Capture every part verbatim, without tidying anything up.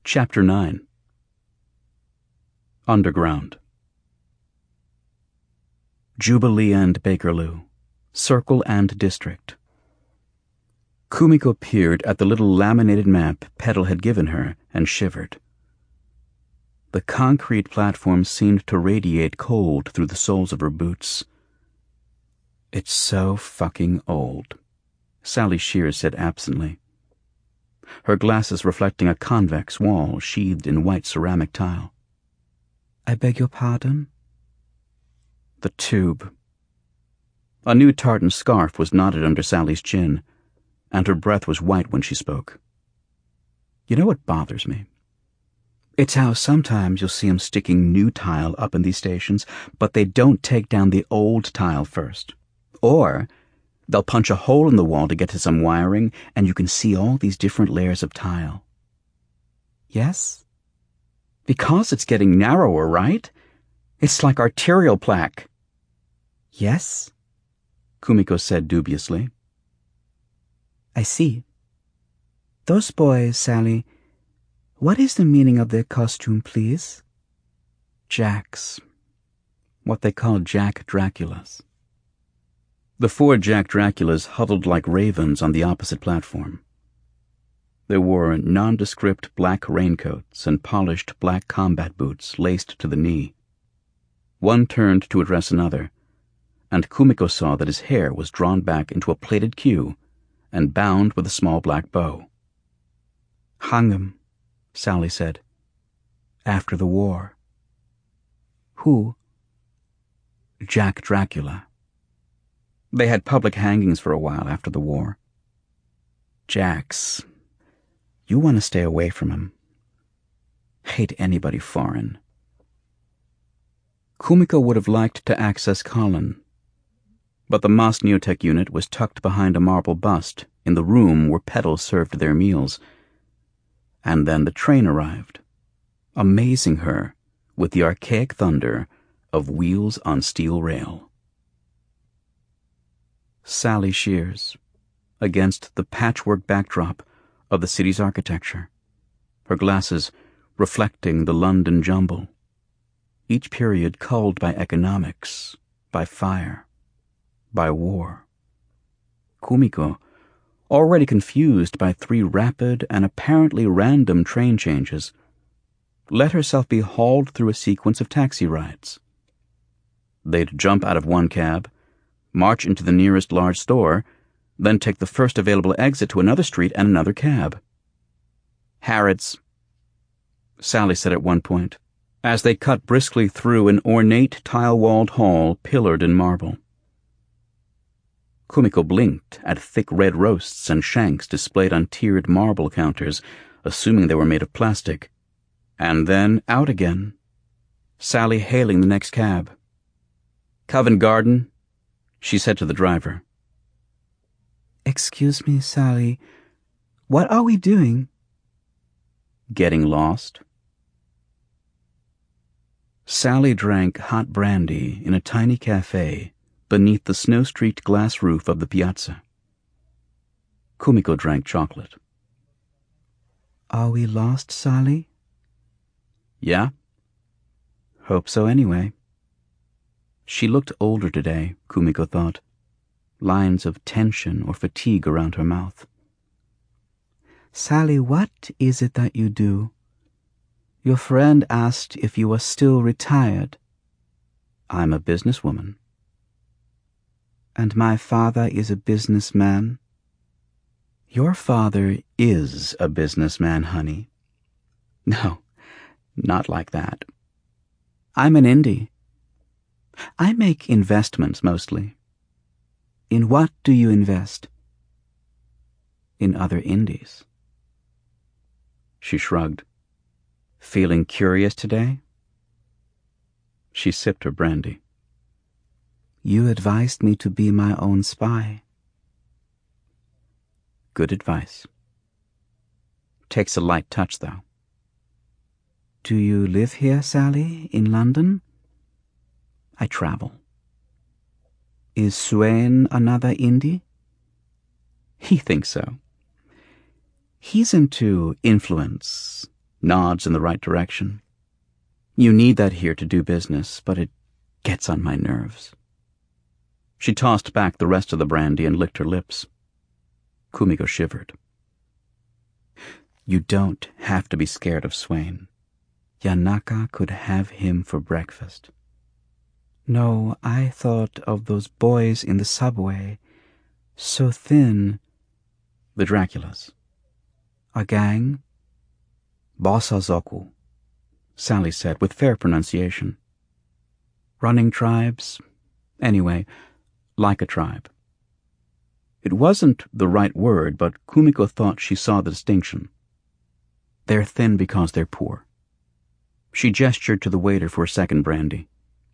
Chapter nine. Underground. Jubilee and Bakerloo, Circle and District. Kumiko peered at the little laminated map Petal had given her and shivered. The concrete platform seemed to radiate cold through the soles of her boots. "It's so fucking old," Sally Shears said absently, her glasses reflecting a convex wall sheathed in white ceramic tile. "I beg your pardon?" The tube. A new tartan scarf was knotted under Sally's chin, and her breath was white when she spoke. "You know what bothers me? It's how sometimes you'll see 'em sticking new tile up in these stations, but they don't take down the old tile first. Or they'll punch a hole in the wall to get to some wiring, and you can see all these different layers of tile." "Yes? Because it's getting narrower, right? It's like arterial plaque." "Yes," Kumiko said dubiously. "I see. Those boys, Sally, what is the meaning of their costume, please?" "Jacks. What they call Jack Draculas." The four Jack Draculas huddled like ravens on the opposite platform. They wore nondescript black raincoats and polished black combat boots laced to the knee. One turned to address another, and Kumiko saw that his hair was drawn back into a plaited queue and bound with a small black bow. "Hung 'em," Sally said. "After the war." "Who?" "Jack Dracula. They had public hangings for a while after the war. Jacks. You want to stay away from 'em. Hate anybody foreign." Kumiko would have liked to access Colin, but the Mos Neotech unit was tucked behind a marble bust in the room where Petal served their meals. And then the train arrived, amazing her with the archaic thunder of wheels on steel rail. Sally Shears, against the patchwork backdrop of the city's architecture, her glasses reflecting the London jumble, each period culled by economics, by fire, by war. Kumiko, already confused by three rapid and apparently random train changes, let herself be hauled through a sequence of taxi rides. They'd jump out of one cab, march into the nearest large store, then take the first available exit to another street and another cab. "Harrods," Sally said at one point, as they cut briskly through an ornate tile-walled hall pillared in marble. Kumiko blinked at thick red roasts and shanks displayed on tiered marble counters, assuming they were made of plastic, and then out again, Sally hailing the next cab. "Covent Garden," she said to the driver. "Excuse me, Sally, what are we doing?" "Getting lost." Sally drank hot brandy in a tiny cafe beneath the snow-streaked glass roof of the piazza. Kumiko drank chocolate. "Are we lost, Sally?" "Yeah. Hope so anyway." She looked older today, Kumiko thought, lines of tension or fatigue around her mouth. "Sally, what is it that you do? Your friend asked if you were still retired." "I'm a businesswoman." "And my father is a businessman?" "Your father is a businessman, honey." "No, not like that. I'm an indie. I make investments mostly." "In what do you invest?" "In other indies." She shrugged. "Feeling curious today?" She sipped her brandy. "You advised me to be my own spy." "Good advice. Takes a light touch, though." "Do you live here, Sally, in London?" "I travel." "Is Swain another indie?" "He thinks so. He's into influence nods in the right direction. You need that here to do business, but it gets on my nerves. She tossed back the rest of the brandy and licked her lips. Kumiko shivered. You don't have to be scared of Swain. Yanaka could have him for breakfast. No, I thought of those boys in the subway. So thin. The Draculas. A gang? Bosazoku, Sally said with fair pronunciation. Running tribes? Anyway, like a tribe. It wasn't the right word, but Kumiko thought she saw the distinction. They're thin because they're poor. She gestured to the waiter for a second brandy.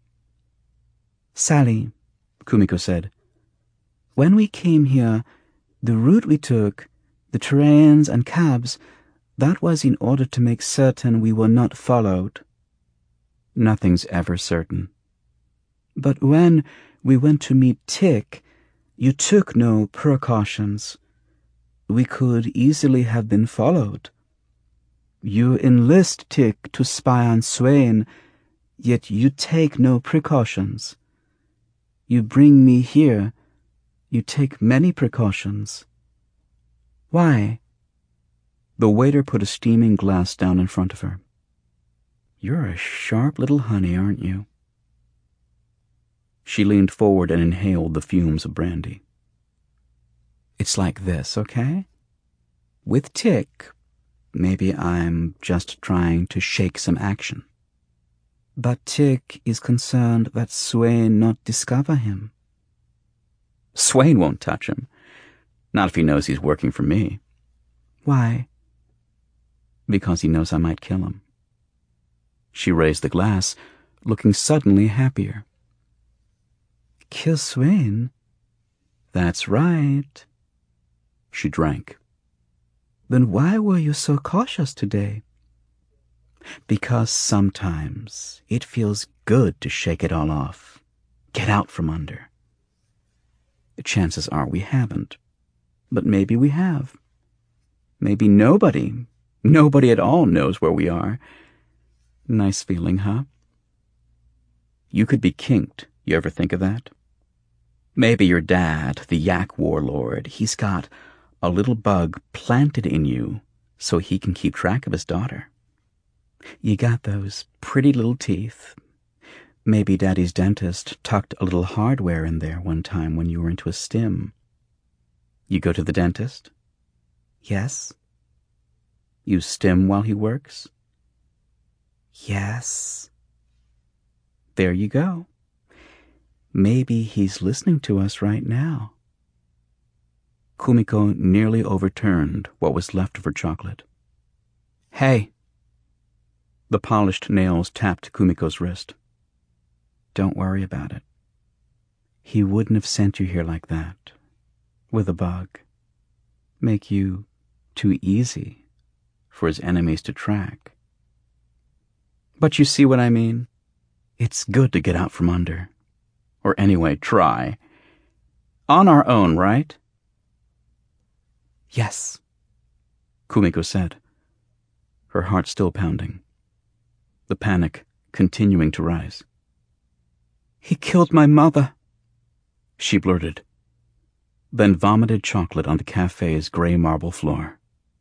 Sally, Kumiko said, when we came here, the route we took, the trains and cabs, that was in order to make certain we were not followed. Nothing's ever certain. But when we went to meet Tick, you took no precautions. We could easily have been followed. You enlist Tick to spy on Swain, yet you take no precautions. You bring me here, you take many precautions. Why? The waiter put a steaming glass down in front of her. You're a sharp little honey, aren't you? She leaned forward and inhaled the fumes of brandy. It's like this, okay? With Tick, maybe I'm just trying to shake some action. But Tick is concerned that Swain not discover him. Swain won't touch him. Not if he knows he's working for me. Why? Because he knows I might kill him. She raised the glass, looking suddenly happier. Kill Swain? That's right. She drank. Then why were you so cautious today? Because sometimes it feels good to shake it all off, get out from under. Chances are we haven't, but maybe we have. Maybe nobody, nobody at all knows where we are. Nice feeling, huh? You could be kinked. You ever think of that? Maybe your dad, the Yak warlord, he's got a little bug planted in you so he can keep track of his daughter. You got those pretty little teeth. Maybe Daddy's dentist tucked a little hardware in there one time when you were into a stim. You go to the dentist? Yes. You stim while he works? Yes. There you go. Maybe he's listening to us right now. Kumiko nearly overturned what was left of her chocolate. Hey! The polished nails tapped Kumiko's wrist. Don't worry about it. He wouldn't have sent you here like that, with a bug. Make you too easy for his enemies to track. But you see what I mean? It's good to get out from under. Or anyway, try. On our own, right? Yes, Kumiko said, her heart still pounding, the panic continuing to rise. He killed my mother, she blurted, then vomited chocolate on the cafe's gray marble floor.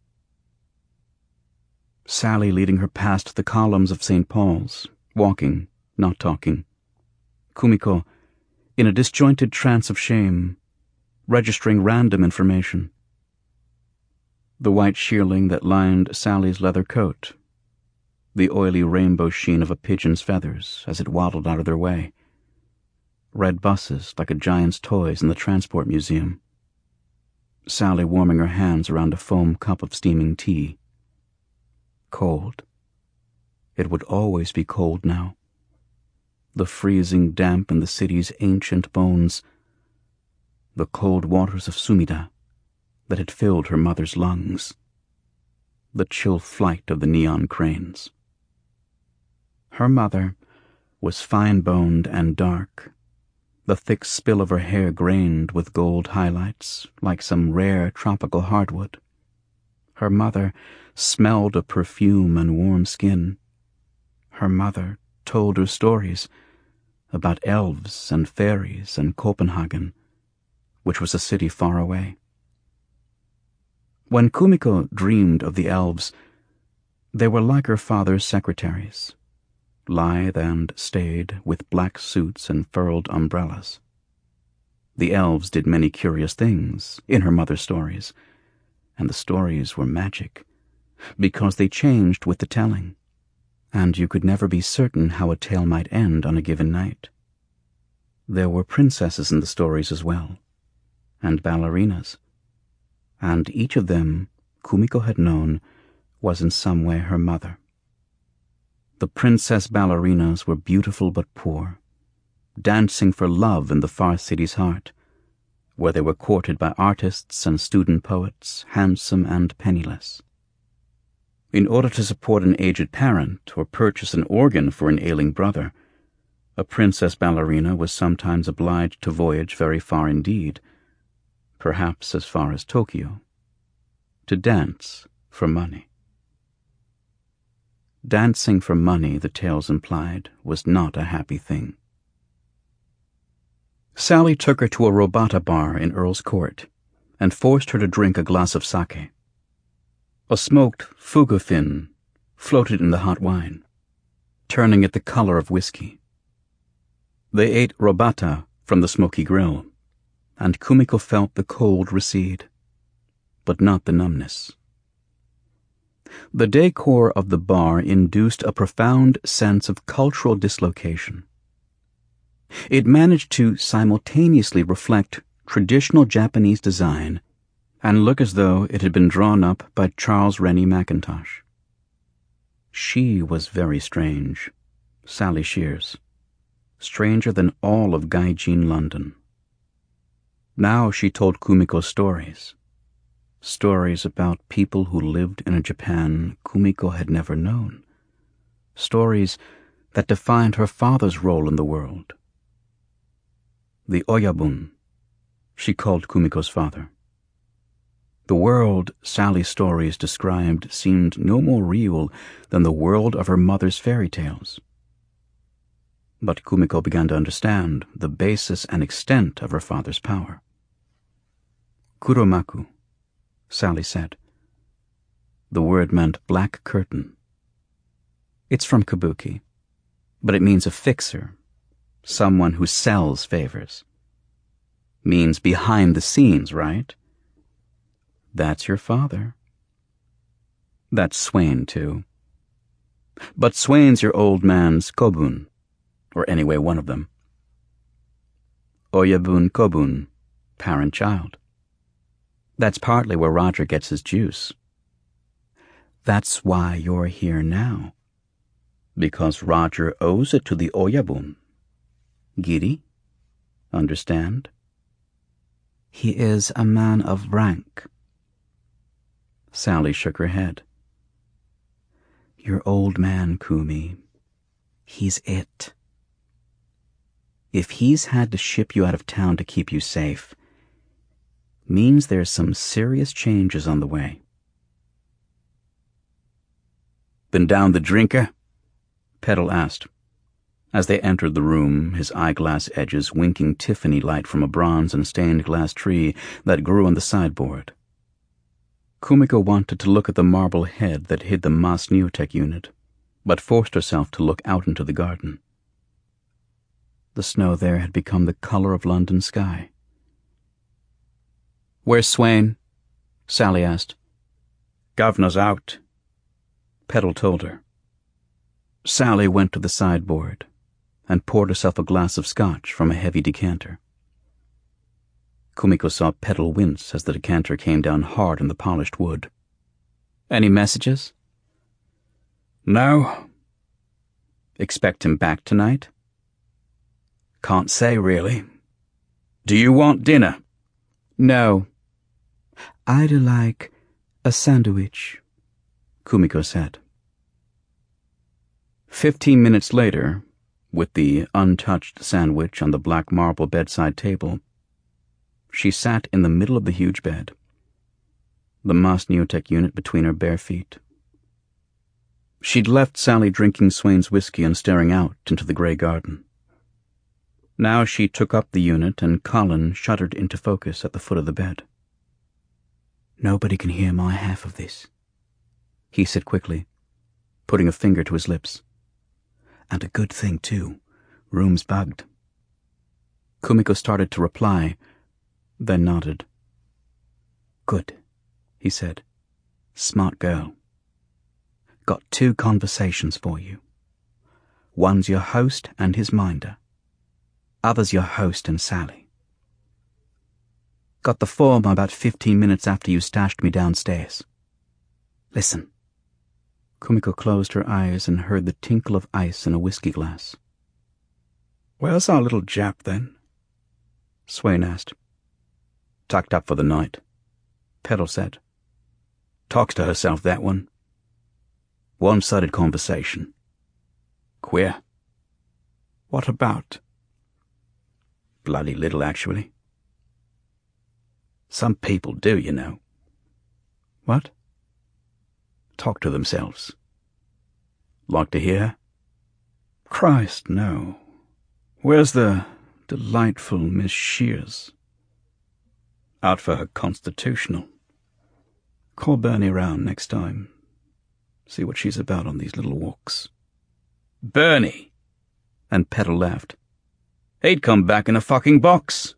Sally leading her past the columns of Saint Paul's, walking, not talking. Kumiko, in a disjointed trance of shame, registering random information. The white shearling that lined Sally's leather coat, the oily rainbow sheen of a pigeon's feathers as it waddled out of their way, red buses like a giant's toys in the transport museum, Sally warming her hands around a foam cup of steaming tea. Cold. It would always be cold now. The freezing damp in the city's ancient bones, the cold waters of Sumida that had filled her mother's lungs, the chill flight of the neon cranes. Her mother was fine-boned and dark, the thick spill of her hair grained with gold highlights like some rare tropical hardwood. Her mother smelled of perfume and warm skin. Her mother told her stories about elves and fairies and Copenhagen, which was a city far away. When Kumiko dreamed of the elves, they were like her father's secretaries, lithe and staid, with black suits and furled umbrellas. The elves did many curious things in her mother's stories, and the stories were magic, because they changed with the telling, and you could never be certain how a tale might end on a given night. There were princesses in the stories as well, and ballerinas, and each of them, Kumiko had known, was in some way her mother. The princess ballerinas were beautiful but poor, dancing for love in the far city's heart, where they were courted by artists and student poets, handsome and penniless. In order to support an aged parent or purchase an organ for an ailing brother, a princess ballerina was sometimes obliged to voyage very far indeed, perhaps as far as Tokyo, to dance for money. Dancing for money, the tales implied, was not a happy thing. Sally took her to a Robata bar in Earl's Court and forced her to drink a glass of sake. A smoked fugu fin floated in the hot wine, turning it the color of whiskey. They ate robata from the smoky grill, and Kumiko felt the cold recede, but not the numbness. The decor of the bar induced a profound sense of cultural dislocation. It managed to simultaneously reflect traditional Japanese design and look as though it had been drawn up by Charles Rennie Mackintosh. She was very strange, Sally Shears, stranger than all of Gaijin London. Now she told Kumiko stories, stories about people who lived in a Japan Kumiko had never known, stories that defined her father's role in the world. The Oyabun, she called Kumiko's father. The world Sally's stories described seemed no more real than the world of her mother's fairy tales. But Kumiko began to understand the basis and extent of her father's power. Kuromaku, Sally said. The word meant black curtain. It's from Kabuki, but it means a fixer, someone who sells favors. Means behind the scenes, right? That's your father. That's Swain, too. But Swain's your old man's Kobun, or anyway one of them. Oyabun Kobun, parent-child. That's partly where Roger gets his juice. That's why you're here now. Because Roger owes it to the Oyabun. Giri? Understand? He is a man of rank. Sally shook her head. Your old man, Kumi. He's it. If he's had to ship you out of town to keep you safe, means there's some serious changes on the way. Been down the drinker? Petal asked, as they entered the room, his eyeglass edges winking Tiffany light from a bronze and stained glass tree that grew on the sideboard. Kumiko wanted to look at the marble head that hid the Mas Neotech unit, but forced herself to look out into the garden. The snow there had become the color of London sky. Where's Swain? Sally asked. Governor's out, Petal told her. Sally went to the sideboard and poured herself a glass of scotch from a heavy decanter. Kumiko saw Petal wince as the decanter came down hard on the polished wood. Any messages? No. Expect him back tonight? Can't say, really. Do you want dinner? No. I'd like a sandwich, Kumiko said. Fifteen minutes later, with the untouched sandwich on the black marble bedside table, she sat in the middle of the huge bed. the Mas Neotech unit between her bare feet. She'd left Sally drinking Swain's whiskey and staring out into the grey garden. Now she took up the unit, and Colin shuddered into focus at the foot of the bed. "Nobody can hear my half of this," he said quickly, putting a finger to his lips. "And a good thing, too. Room's bugged." Kumiko started to reply, then nodded. "Good," he said. "Smart girl. Got two conversations for you. One's your host and his minder. Other's your host and Sally. Got the form about fifteen minutes after you stashed me downstairs. Listen." Kumiko closed her eyes and heard the tinkle of ice in a whiskey glass. "Where's our little Jap, then?" Swain asked. "Tucked up for the night," Petal said. "Talks to herself, that one. One-sided conversation. Queer." "What about?" "Bloody little, actually. Some people do, you know." "What?" "Talk to themselves. Like to hear?" "Christ, no. Where's the delightful Miss Shears?" "Out for her constitutional. Call Bernie round next time. See what she's about on these little walks." "Bernie!" And Petal laughed. "He'd come back in a fucking box."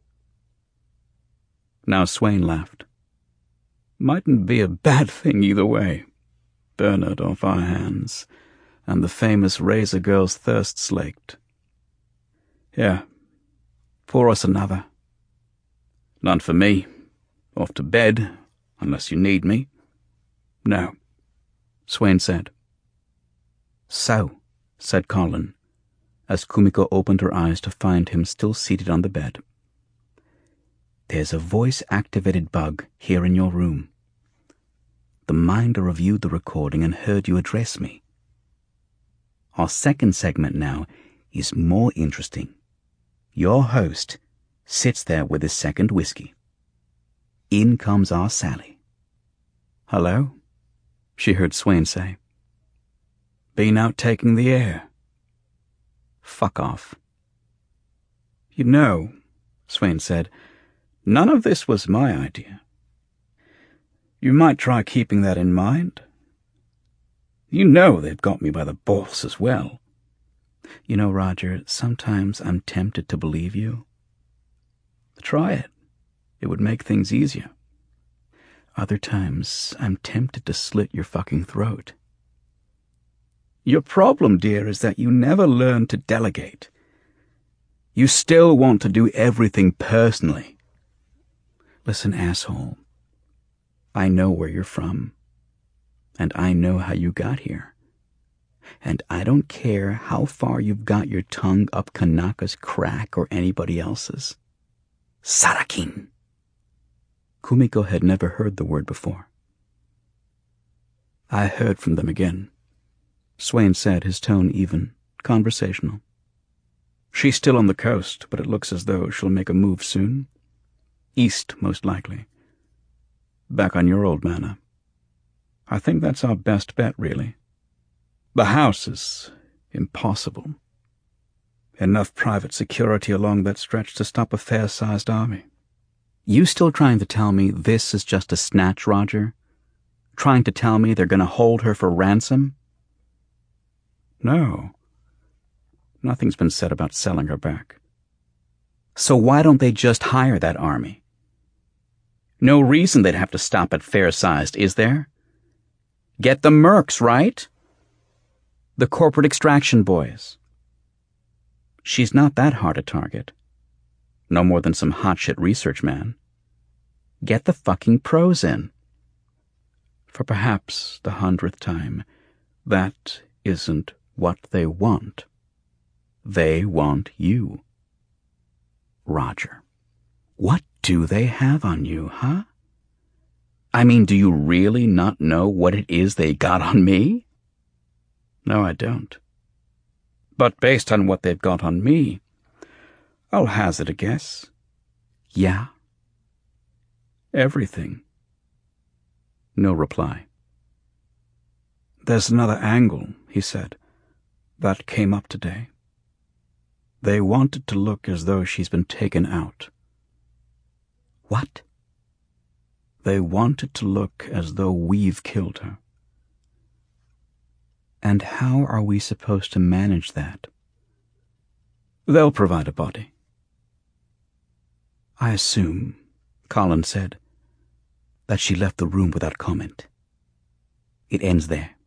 Now Swain laughed. "Mightn't be a bad thing either way. Bernard off our hands, and the famous Razor Girl's thirst slaked. Here, pour us another." "None for me. Off to bed, unless you need me." "No," Swain said. "So," said Colin, as Kumiko opened her eyes to find him still seated on the bed. "There's a voice-activated bug here in your room. The minder reviewed the recording and heard you address me. Our second segment now is more interesting. Your host sits there with his second whiskey. In comes our Sally. 'Hello?' she heard Swain say. 'Been out taking the air?' 'Fuck off.' 'You know,' Swain said, 'none of this was my idea. You might try keeping that in mind. You know they've got me by the balls as well. You know, Roger, sometimes I'm tempted to believe you. Try it. It would make things easier. Other times, I'm tempted to slit your fucking throat. Your problem, dear, is that you never learn to delegate. You still want to do everything personally. Listen, asshole, I know where you're from, and I know how you got here. And I don't care how far you've got your tongue up Kanaka's crack or anybody else's. Sarakin. Kumiko had never heard the word before. I heard from them again, Swain said, his tone even, conversational. She's still on the coast, but it looks as though she'll make a move soon. East, most likely. Back on your old manor. I think that's our best bet, really. The house is impossible. Enough private security along that stretch to stop a fair-sized army. You still trying to tell me this is just a snatch, Roger? Trying to tell me they're going to hold her for ransom? No. Nothing's been said about selling her back. So why don't they just hire that army? No reason they'd have to stop at fair-sized, is there? Get the mercs, right? The corporate extraction boys. She's not that hard a target. No more than some hotshit research man. Get the fucking pros in. For perhaps the hundredth time, that isn't what they want. They want you. Roger, what do they have on you, huh? I mean, do you really not know what it is they got on me? No, I don't. But based on what they've got on me, I'll hazard a guess. Yeah? Everything. No reply. There's another angle, he said, that came up today. They want it to look as though she's been taken out. What? They want it to look as though we've killed her. And how are we supposed to manage that? They'll provide a body. I assume, Colin said, that she left the room without comment. It ends there.